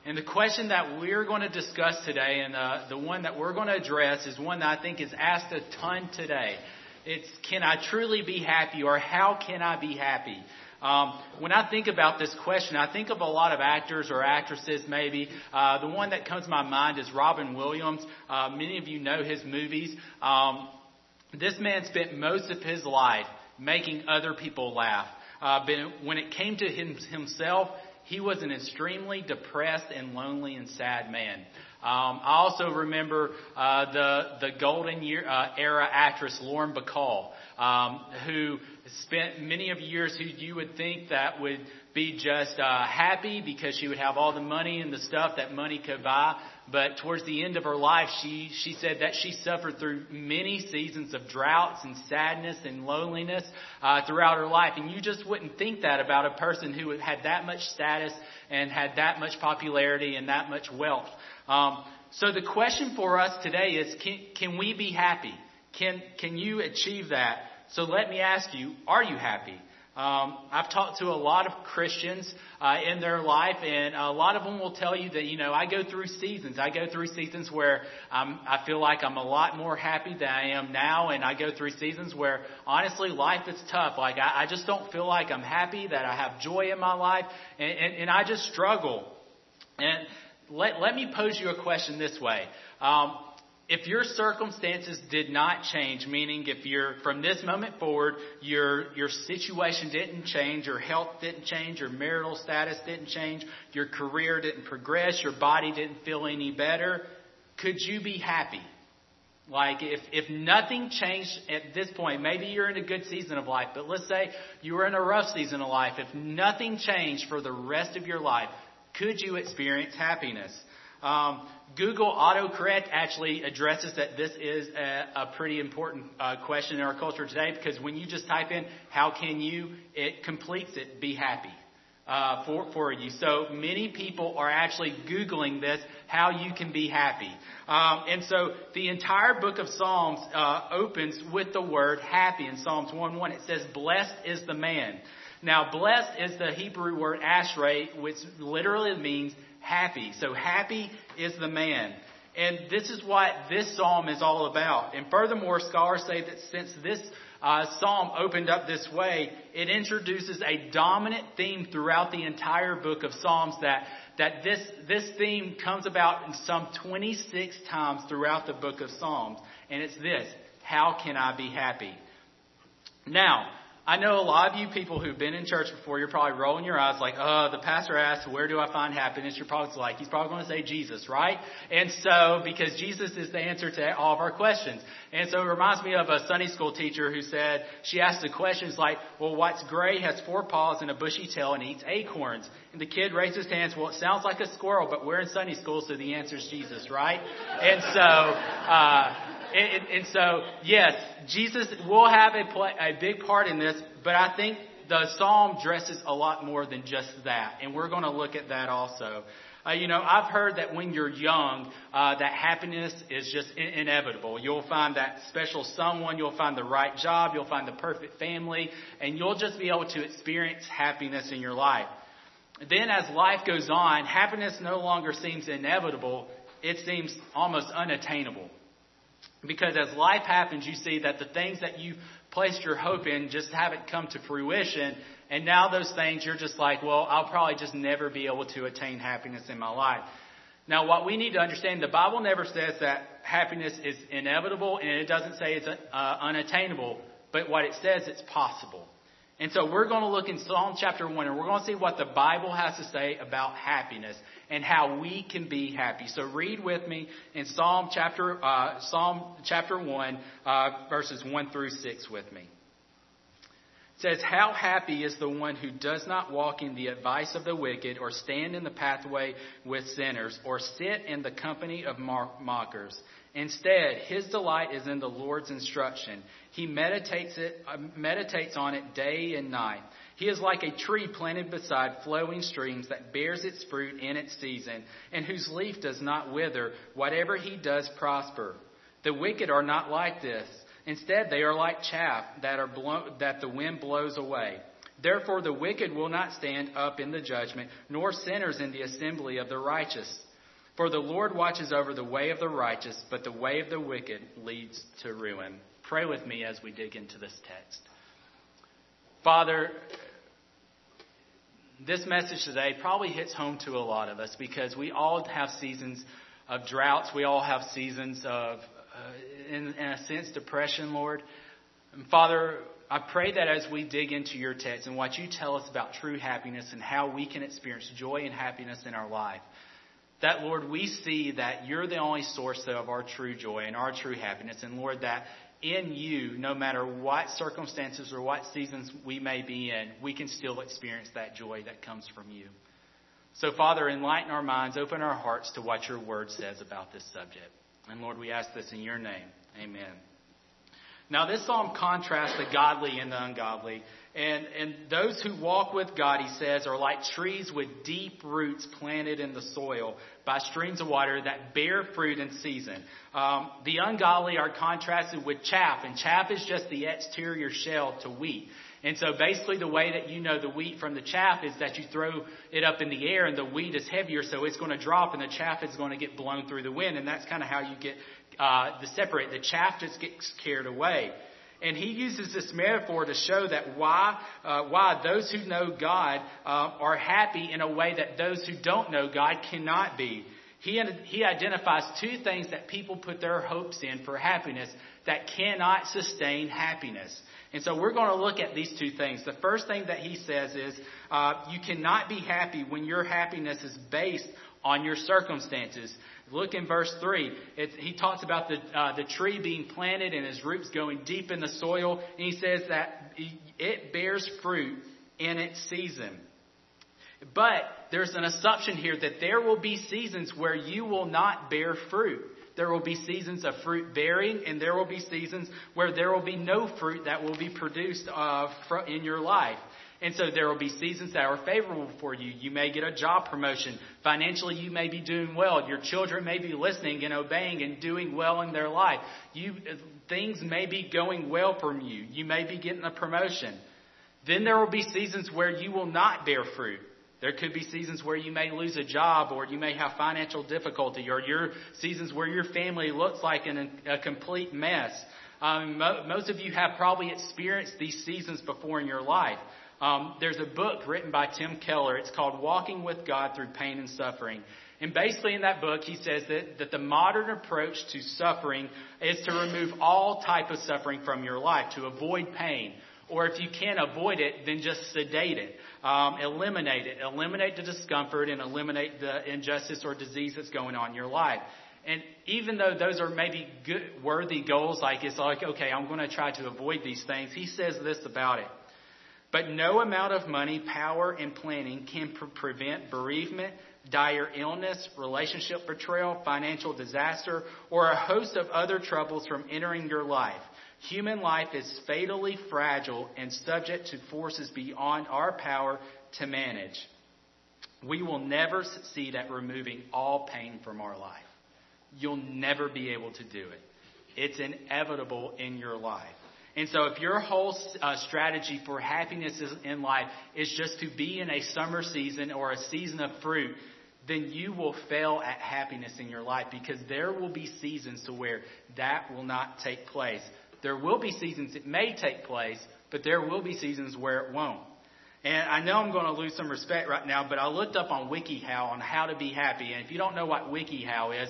And the question that we're going to discuss today, and the one that we're going to address, is one that I think is asked a ton today. It's, can I truly be happy, or how can I be happy? When I think about this question, I think of a lot of actors or actresses maybe. The one that comes to my mind is Robin Williams. Many of you know his movies. This man spent most of his life making other people laugh. But when it came to himself, he was an extremely depressed and lonely and sad man. I also remember the golden era actress Lauren Bacall, who spent many of years who you would think that would be just happy because she would have all the money and the stuff that money could buy. But towards the end of her life, she said that she suffered through many seasons of droughts and sadness and loneliness throughout her life. And you just wouldn't think that about a person who had that much status and had that much popularity and that much wealth. So the question for us today is, can we be happy? Can you achieve that? So let me ask you, are you happy? I've talked to a lot of Christians in their life, and a lot of them will tell you that, I go through seasons. I go through seasons where I feel like I'm a lot more happy than I am now, and I go through seasons where, honestly, life is tough. Like, I just don't feel like I'm happy, that I have joy in my life, and I just struggle. And let me pose you a question this way. If your circumstances did not change, meaning if you're from this moment forward, your situation didn't change, your health didn't change, your marital status didn't change, your career didn't progress, your body didn't feel any better, could you be happy? Like if nothing changed at this point, maybe you're in a good season of life, but let's say you were in a rough season of life. If nothing changed for the rest of your life, could you experience happiness? Google autocorrect actually addresses that this is a pretty important question in our culture today, because when you just type in, how can you, it completes it, be happy for you. So many people are actually Googling this, how you can be happy. And so the entire book of Psalms opens with the word happy. In Psalms 1:1, it says, blessed is the man. Now, blessed is the Hebrew word ashrei, which literally means happy. So happy is the man. And this is what this psalm is all about. And furthermore, scholars say that since this psalm opened up this way, it introduces a dominant theme throughout the entire book of Psalms, that this theme comes about in some 26 times throughout the book of Psalms. And it's this: how can I be happy? Now, I know a lot of you people who've been in church before, you're probably rolling your eyes like, the pastor asked, where do I find happiness? You're probably like, he's probably going to say Jesus, right? And so, because Jesus is the answer to all of our questions. And so it reminds me of a Sunday school teacher who said, she asked the questions like, well, what's gray, has 4 paws and a bushy tail and eats acorns? And the kid raised his hands, well, it sounds like a squirrel, but we're in Sunday school, so the answer is Jesus, right? And so, And so, yes, Jesus will have a big part in this, but I think the psalm dresses a lot more than just that, and we're going to look at that also. I've heard that when you're young, that happiness is just inevitable. You'll find that special someone, you'll find the right job, you'll find the perfect family, and you'll just be able to experience happiness in your life. Then as life goes on, happiness no longer seems inevitable, it seems almost unattainable. Because as life happens, you see that the things that you placed your hope in just haven't come to fruition. And now those things, you're just like, well, I'll probably just never be able to attain happiness in my life. Now, what we need to understand, the Bible never says that happiness is inevitable, and it doesn't say it's unattainable. But what it says, it's possible. And so we're going to look in Psalm chapter 1, and we're going to see what the Bible has to say about happiness and how we can be happy. So read with me in Psalm chapter 1, verses 1 through 6 with me. It says, how happy is the one who does not walk in the advice of the wicked, or stand in the pathway with sinners, or sit in the company of mockers. Instead, his delight is in the Lord's instruction. He meditates on it day and night. He is like a tree planted beside flowing streams that bears its fruit in its season, and whose leaf does not wither. Whatever he does prosper. The wicked are not like this. Instead, they are like chaff that the wind blows away. Therefore the wicked will not stand up in the judgment, nor sinners in the assembly of the righteous. For the Lord watches over the way of the righteous, but the way of the wicked leads to ruin. Pray with me as we dig into this text. Father, this message today probably hits home to a lot of us because we all have seasons of droughts. We all have seasons of, in a sense, depression, Lord. And Father, I pray that as we dig into your text and what you tell us about true happiness and how we can experience joy and happiness in our life, that, Lord, we see that you're the only source of our true joy and our true happiness. And, Lord, that in you, no matter what circumstances or what seasons we may be in, we can still experience that joy that comes from you. So, Father, enlighten our minds, open our hearts to what your word says about this subject. And, Lord, we ask this in your name. Amen. Now, this psalm contrasts the godly and the ungodly. And those who walk with God, he says, are like trees with deep roots planted in the soil by streams of water that bear fruit in season. The ungodly are contrasted with chaff, and chaff is just the exterior shell to wheat. And so basically the way that you know the wheat from the chaff is that you throw it up in the air and the wheat is heavier, so it's going to drop and the chaff is going to get blown through the wind. And that's kind of how you get the separate. The chaff just gets carried away. And he uses this metaphor to show that why those who know God are happy in a way that those who don't know God cannot be. He identifies two things that people put their hopes in for happiness that cannot sustain happiness. And so we're going to look at these two things. The first thing that he says is you cannot be happy when your happiness is based on your circumstances. Look in verse 3. He talks about the tree being planted and his roots going deep in the soil. And he says that it bears fruit in its season. But there's an assumption here that there will be seasons where you will not bear fruit. There will be seasons of fruit bearing, and there will be seasons where there will be no fruit that will be produced in your life. And so there will be seasons that are favorable for you. You may get a job promotion. Financially, you may be doing well. Your children may be listening and obeying and doing well in their life. Things may be going well for you. You may be getting a promotion. Then there will be seasons where you will not bear fruit. There could be seasons where you may lose a job, or you may have financial difficulty, or your seasons where your family looks like a complete mess. Most of you have probably experienced these seasons before in your life. There's a book written by Tim Keller. It's called Walking with God Through Pain and Suffering. And basically in that book, he says that the modern approach to suffering is to remove all type of suffering from your life, to avoid pain. Or if you can't avoid it, then just sedate it. Eliminate it. Eliminate the discomfort and eliminate the injustice or disease that's going on in your life. And even though those are maybe good, worthy goals, like it's like, okay, I'm going to try to avoid these things, he says this about it. But no amount of money, power, and planning can prevent bereavement, dire illness, relationship betrayal, financial disaster, or a host of other troubles from entering your life. Human life is fatally fragile and subject to forces beyond our power to manage. We will never succeed at removing all pain from our life. You'll never be able to do it. It's inevitable in your life. And so if your whole strategy for happiness in life is just to be in a summer season or a season of fruit, then you will fail at happiness in your life, because there will be seasons to where that will not take place. There will be seasons it may take place, but there will be seasons where it won't. And I know I'm going to lose some respect right now, but I looked up on WikiHow on how to be happy. And if you don't know what WikiHow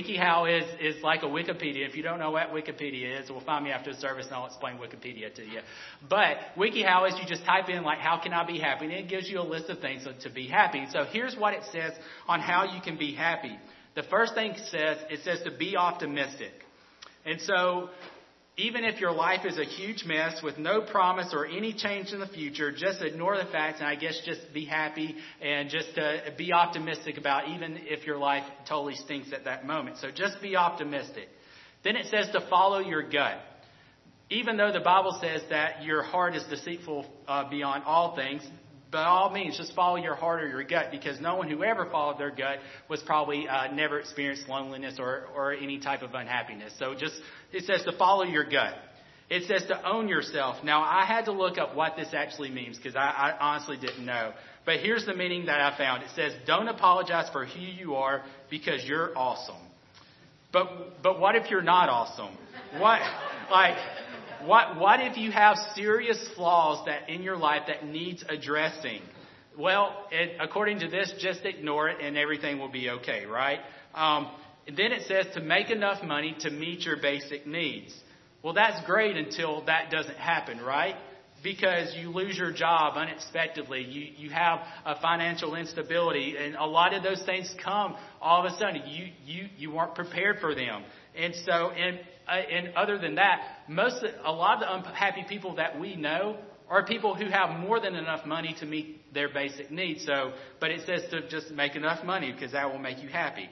is like a Wikipedia. If you don't know what Wikipedia is, well, find me after the service and I'll explain Wikipedia to you. But WikiHow is you just type in like, how can I be happy? And it gives you a list of things to be happy. So here's what it says on how you can be happy. The first thing it says to be optimistic. And so even if your life is a huge mess with no promise or any change in the future, just ignore the facts and I guess just be happy and just be optimistic about even if your life totally stinks at that moment. So just be optimistic. Then it says to follow your gut. Even though the Bible says that your heart is deceitful beyond all things, by all means, just follow your heart or your gut, because no one who ever followed their gut was probably never experienced loneliness or any type of unhappiness. So it says to follow your gut. It says to own yourself. Now, I had to look up what this actually means because I honestly didn't know. But here's the meaning that I found. It says, don't apologize for who you are because you're awesome. But what if you're not awesome? What if you have serious flaws that in your life that needs addressing? Well, according to this, just ignore it and everything will be okay, right? Then it says to make enough money to meet your basic needs. Well, that's great until that doesn't happen, right? Because you lose your job unexpectedly. You have a financial instability, and a lot of those things come all of a sudden. You weren't prepared for them. And so, and other than that, a lot of the unhappy people that we know are people who have more than enough money to meet their basic needs. But it says to just make enough money because that will make you happy.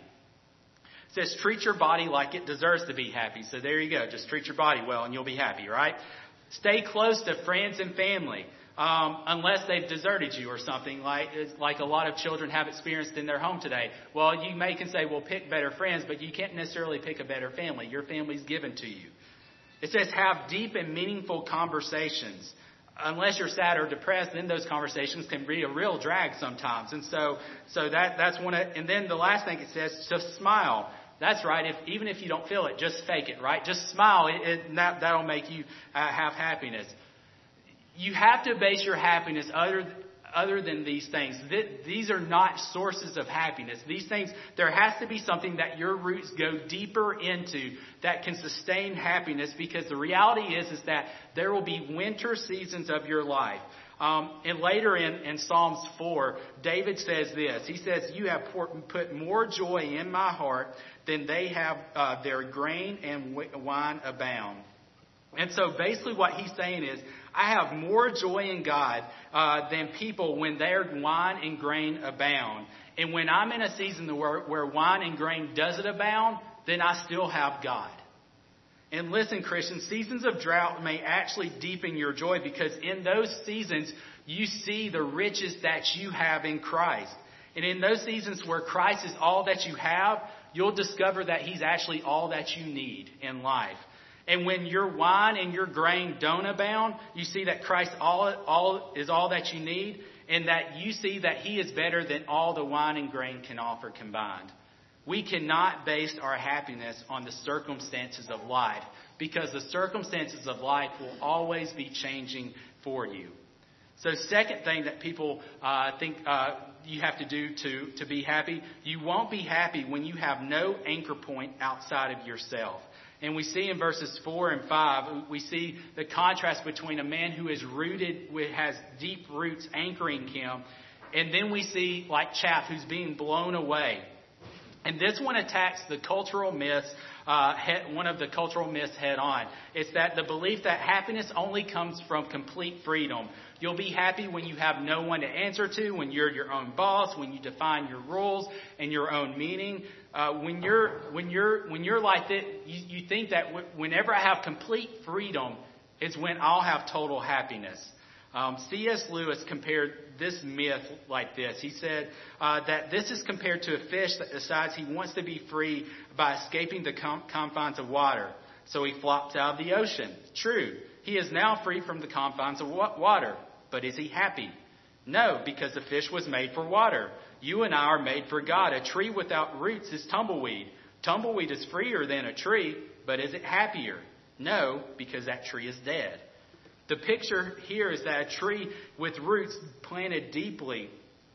It says treat your body like it deserves to be happy. So there you go. Just treat your body well and you'll be happy, right? Stay close to friends and family unless they've deserted you or something like a lot of children have experienced in their home today. Well, you can say, well, pick better friends, but you can't necessarily pick a better family. Your family's given to you. It says have deep and meaningful conversations. Unless you're sad or depressed, then those conversations can be a real drag sometimes. And so that's one of, and then the last thing it says, to smile. That's right. Even if you don't feel it, just fake it, right? Just smile. That'll make you have happiness. You have to base your happiness other than these things. These are not sources of happiness. These things, there has to be something that your roots go deeper into that can sustain happiness, because the reality is that there will be winter seasons of your life. And later in Psalms 4, David says this. He says, you have put more joy in my heart than they have their grain and wine abound. And so basically what he's saying is, I have more joy in God than people when their wine and grain abound. And when I'm in a season where wine and grain doesn't abound, then I still have God. And listen, Christians, seasons of drought may actually deepen your joy, because in those seasons, you see the riches that you have in Christ. And in those seasons where Christ is all that you have, you'll discover that He's actually all that you need in life. And when your wine and your grain don't abound, you see that Christ is all that you need, and that you see that He is better than all the wine and grain can offer combined. We cannot base our happiness on the circumstances of life, because the circumstances of life will always be changing for you. So second thing that people think you have to do to be happy, you won't be happy when you have no anchor point outside of yourself. And we see in verses 4 and 5, we see the contrast between a man who is rooted, has deep roots anchoring him, and then we see like chaff who's being blown away. And this one attacks the cultural myths, one of the cultural myths head on. It's that the belief that happiness only comes from complete freedom. You'll be happy when you have no one to answer to, when you're your own boss, when you define your rules and your own meaning. When you're like that, you think that whenever I have complete freedom, it's when I'll have total happiness. C.S. Lewis compared this myth like this. He said that this is compared to a fish that decides he wants to be free by escaping the confines of water. So he flops out of the ocean. True, he is now free from the confines of water. But is he happy? No, because the fish was made for water. You and I are made for God. A tree without roots is tumbleweed. Tumbleweed is freer than a tree, but is it happier? No, because that tree is dead. The picture here is that a tree with roots planted deeply.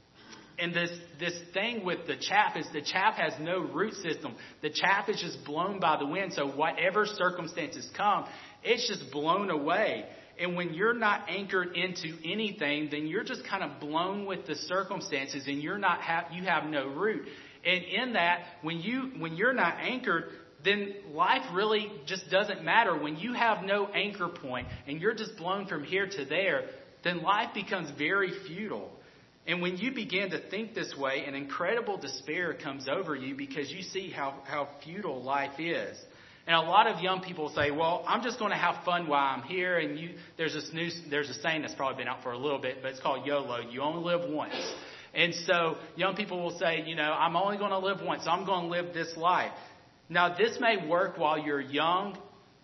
And this thing with the chaff is the chaff has no root system. The chaff is just blown by the wind. So whatever circumstances come, it's just blown away. And when you're not anchored into anything, then you're just kind of blown with the circumstances, and you have no root. And in that, when you're not anchored, then life really just doesn't matter. When you have no anchor point and you're just blown from here to there, then life becomes very futile. And when you begin to think this way, an incredible despair comes over you, because you see how futile life is. And a lot of young people say, well, I'm just going to have fun while I'm here. And there's a saying that's probably been out for a little bit, but it's called YOLO. You only live once. And so young people will say, I'm only going to live once. So I'm going to live this life. Now, this may work while you're young,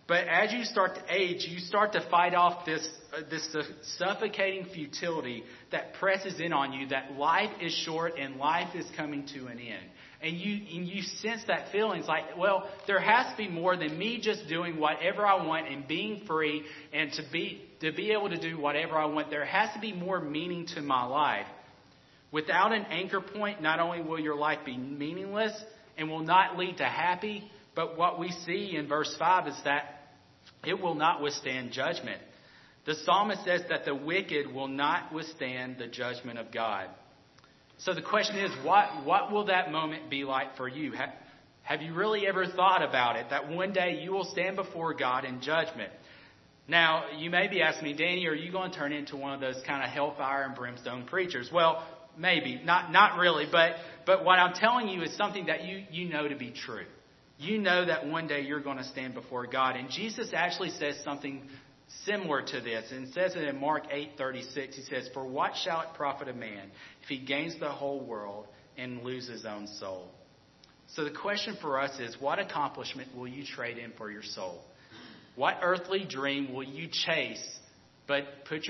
But as you start to age, you start to fight off this suffocating futility that presses in on you, that life is short and life is coming to an end. And you sense that feeling. It's like, well, there has to be more than me just doing whatever I want and being free and to be able to do whatever I want. There has to be more meaning to my life. Without an anchor point, not only will your life be meaningless and will not lead to happy, but what we see in verse 5 is that it will not withstand judgment. The psalmist says that the wicked will not withstand the judgment of God. So the question is, what will that moment be like for you? Have you really ever thought about it, that one day you will stand before God in judgment? Now, you may be asking me, Danny, are you going to turn into one of those kind of hellfire and brimstone preachers? Well, maybe. Not really. But what I'm telling you is something that you know to be true. You know that one day you're going to stand before God. And Jesus actually says something similar to this, and says it in Mark 8:36. He says, "For what shall it profit a man if he gains the whole world and loses his own soul?" So the question for us is, what accomplishment will you trade in for your soul? What earthly dream will you chase, but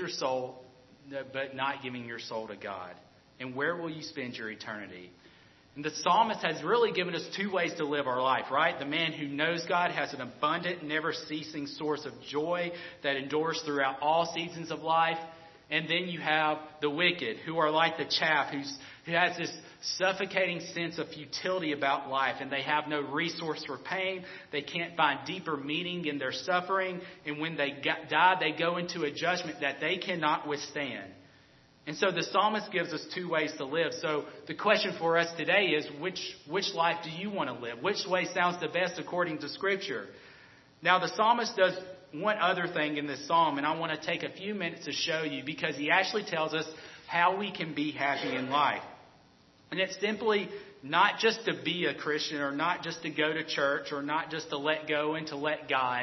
not giving your soul to God? And where will you spend your eternity? And the psalmist has really given us two ways to live our life, right? The man who knows God has an abundant, never-ceasing source of joy that endures throughout all seasons of life. And then you have the wicked, who are like the chaff, who has this suffocating sense of futility about life, and they have no resource for pain. They can't find deeper meaning in their suffering. And when they die, they go into a judgment that they cannot withstand. And so the psalmist gives us two ways to live. So the question for us today is, which life do you want to live? Which way sounds the best according to Scripture? Now, the psalmist does one other thing in this psalm, and I want to take a few minutes to show you, because he actually tells us how we can be happy in life. And it's simply not just to be a Christian, or not just to go to church, or not just to let go and to let God.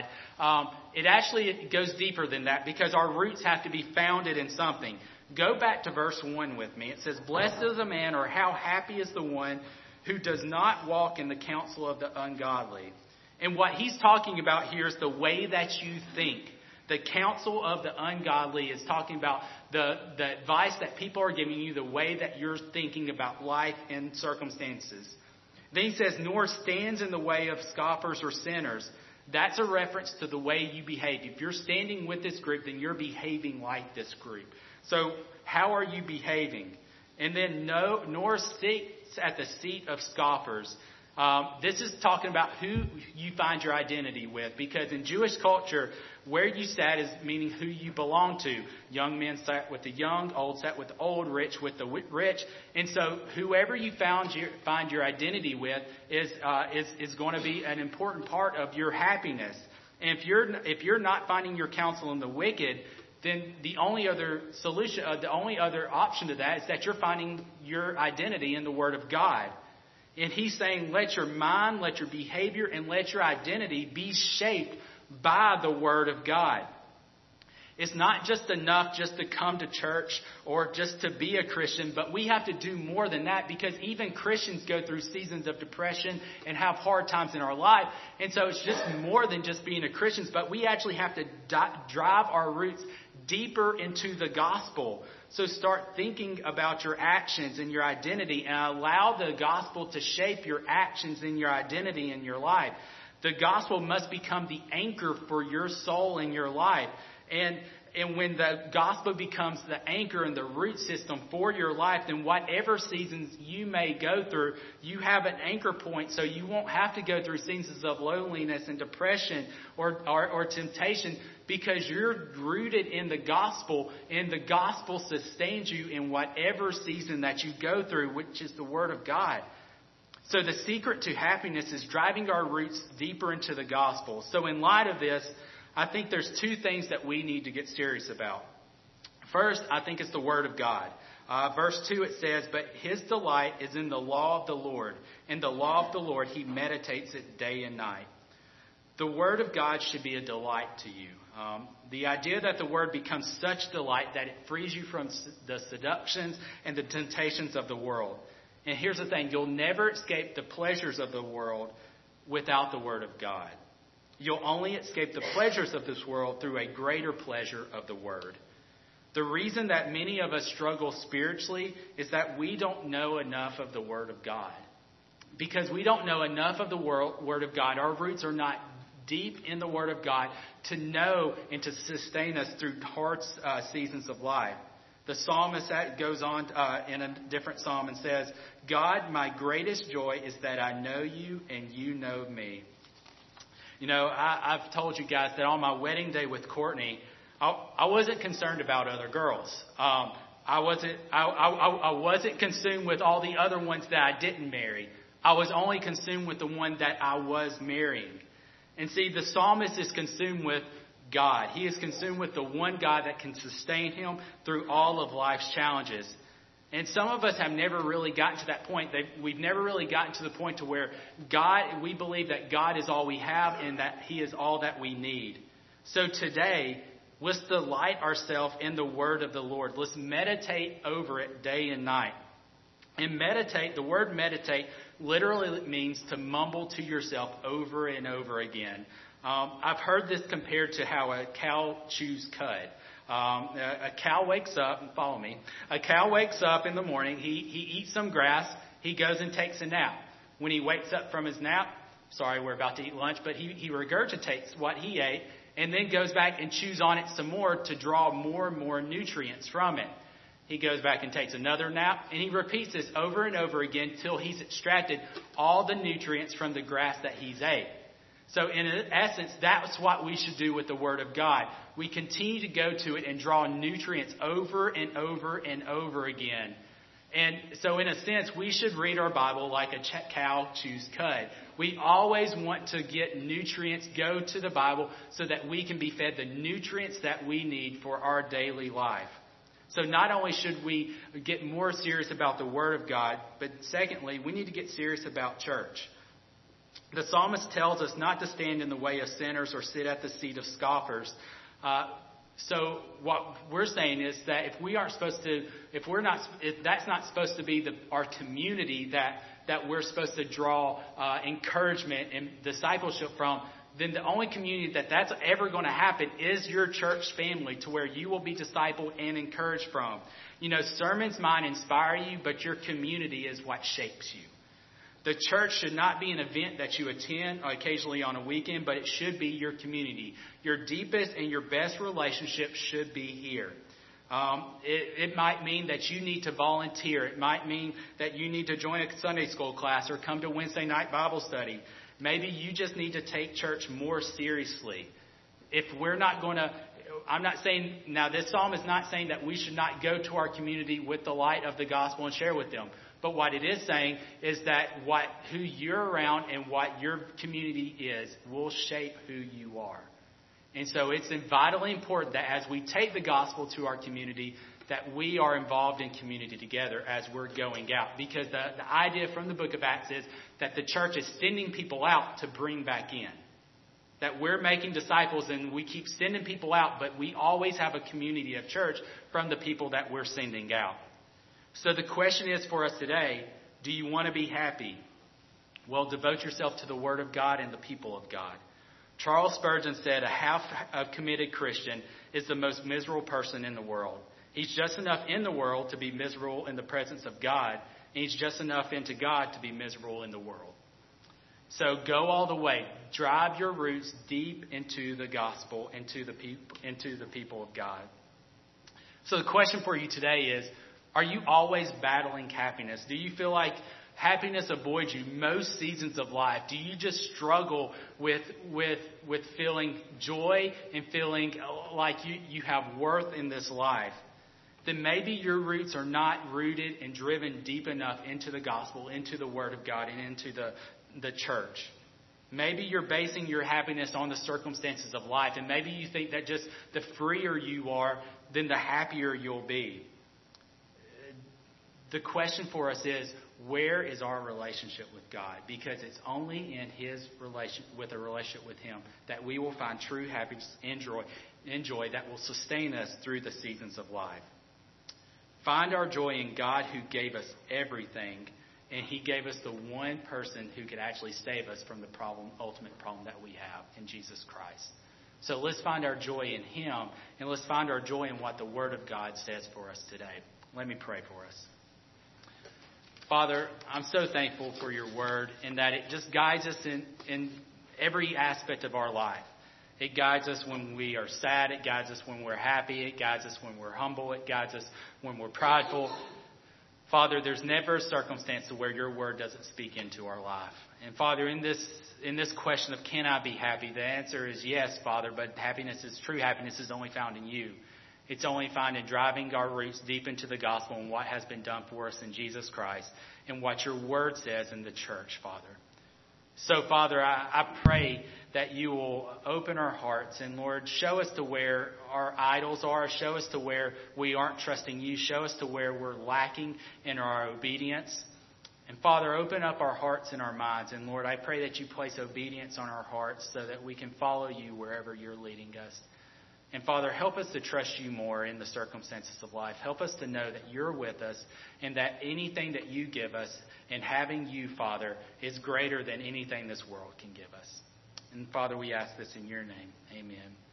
It goes deeper than that, because our roots have to be founded in something. Go back to verse 1 with me. It says, "Blessed is the man," or how happy is the one, "who does not walk in the counsel of the ungodly." And what he's talking about here is the way that you think. The counsel of the ungodly is talking about the advice that people are giving you, the way that you're thinking about life and circumstances. Then he says, "Nor stands in the way of scoffers or sinners." That's a reference to the way you behave. If you're standing with this group, then you're behaving like this group. So how are you behaving? And then nor sits at the seat of scoffers. This is talking about who you find your identity with, because in Jewish culture, where you sat is meaning who you belong to. Young men sat with the young, old sat with the old, rich with the rich. And so whoever you find your identity with is going to be an important part of your happiness. And if you're not finding your counsel in the wicked, then the only other solution, the only other option to that is that you're finding your identity in the Word of God. And he's saying, let your mind, let your behavior, and let your identity be shaped by the Word of God. It's not just enough just to come to church or just to be a Christian, but we have to do more than that, because even Christians go through seasons of depression and have hard times in our life. And so it's just more than just being a Christian, but we actually have to drive our roots deeper into the gospel. So start thinking about your actions and your identity, and allow the gospel to shape your actions and your identity in your life. The gospel must become the anchor for your soul and your life. And when the gospel becomes the anchor and the root system for your life, then whatever seasons you may go through, you have an anchor point, so you won't have to go through seasons of loneliness and depression or temptation, because you're rooted in the gospel, and the gospel sustains you in whatever season that you go through, which is the Word of God. So the secret to happiness is driving our roots deeper into the gospel. So in light of this, I think there's two things that we need to get serious about. First, I think it's the Word of God. Verse 2, it says, "But his delight is in the law of the Lord. In the law of the Lord he meditates it day and night." The Word of God should be a delight to you. The idea that the Word becomes such delight that it frees you from the seductions and the temptations of the world. And here's the thing, you'll never escape the pleasures of the world without the Word of God. You'll only escape the pleasures of this world through a greater pleasure of the Word. The reason that many of us struggle spiritually is that we don't know enough of the Word of God. Because we don't know enough of the Word of God, our roots are not deep in the Word of God to know and to sustain us through hard seasons of life. The psalmist goes on in a different psalm and says, God, my greatest joy is that I know you and you know me. You know, I've told you guys that on my wedding day with Courtney, I wasn't concerned about other girls. I wasn't consumed with all the other ones that I didn't marry. I was only consumed with the one that I was marrying. And see, the psalmist is consumed with God. He is consumed with the one God that can sustain him through all of life's challenges. And some of us have never really gotten to that point. We've never really gotten to the point to where we believe that God is all we have and that He is all that we need. So today, let's delight ourselves in the Word of the Lord. Let's meditate over it day and night. And meditate, the word meditate literally means to mumble to yourself over and over again. I've heard this compared to how a cow chews cud. A cow wakes up, and follow me. A cow wakes up in the morning. He eats some grass. He goes and takes a nap. When he wakes up from his nap, sorry, we're about to eat lunch, but he regurgitates what he ate and then goes back and chews on it some more to draw more and more nutrients from it. He goes back and takes another nap, and he repeats this over and over again till he's extracted all the nutrients from the grass that he's ate. So in essence, that's what we should do with the Word of God. We continue to go to it and draw nutrients over and over and over again. And so in a sense, we should read our Bible like a cow chews cud. We always want to get nutrients, go to the Bible so that we can be fed the nutrients that we need for our daily life. So not only should we get more serious about the Word of God, but secondly, we need to get serious about church. The psalmist tells us not to stand in the way of sinners or sit at the seat of scoffers. So what we're saying is that if that's not supposed to be our community that we're supposed to draw encouragement and discipleship from, then the only community that's ever going to happen is your church family, to where you will be discipled and encouraged from. You know, sermons might inspire you, but your community is what shapes you. The church should not be an event that you attend occasionally on a weekend, but it should be your community. Your deepest and your best relationship should be here. It might mean that you need to volunteer. It might mean that you need to join a Sunday school class or come to Wednesday night Bible study. Maybe you just need to take church more seriously. If we're not going to, I'm not saying, now this psalm is not saying that we should not go to our community with the light of the gospel and share with them. But what it is saying is that who you're around and what your community is will shape who you are. And so it's vitally important that as we take the gospel to our community, that we are involved in community together as we're going out. Because the idea from the book of Acts is that the church is sending people out to bring back in. That we're making disciples and we keep sending people out, but we always have a community of church from the people that we're sending out. So the question is for us today, do you want to be happy? Well, devote yourself to the Word of God and the people of God. Charles Spurgeon said a half-committed Christian is the most miserable person in the world. He's just enough in the world to be miserable in the presence of God, and he's just enough into God to be miserable in the world. So go all the way. Drive your roots deep into the gospel, into the people of God. So the question for you today is, are you always battling happiness? Do you feel like happiness avoids you most seasons of life? Do you just struggle with feeling joy and feeling like you have worth in this life? Then maybe your roots are not rooted and driven deep enough into the gospel, into the Word of God, and into the church. Maybe you're basing your happiness on the circumstances of life, and maybe you think that just the freer you are, then the happier you'll be. The question for us is, where is our relationship with God? Because it's only in with a relationship with Him that we will find true happiness and joy that will sustain us through the seasons of life. Find our joy in God, who gave us everything, And he gave us the one person who could actually save us from the ultimate problem that we have in Jesus Christ. So let's find our joy in him, and let's find our joy in what the Word of God says for us today. Let me pray for us. Father, I'm so thankful for your Word and that it just guides us in every aspect of our life. It guides us when we are sad. It guides us when we're happy. It guides us when we're humble. It guides us when we're prideful. Father, there's never a circumstance to where your word doesn't speak into our life. And Father, in this question of can I be happy, the answer is yes, Father, but true happiness is only found in you. It's only found in driving our roots deep into the gospel and what has been done for us in Jesus Christ and what your word says in the church, Father. So, Father, I pray that you will open our hearts and, Lord, show us to where our idols are. Show us to where we aren't trusting you. Show us to where we're lacking in our obedience. And, Father, open up our hearts and our minds. And, Lord, I pray that you place obedience on our hearts so that we can follow you wherever you're leading us. And, Father, help us to trust you more in the circumstances of life. Help us to know that you're with us and that anything that you give us and having you, Father, is greater than anything this world can give us. And, Father, we ask this in your name. Amen.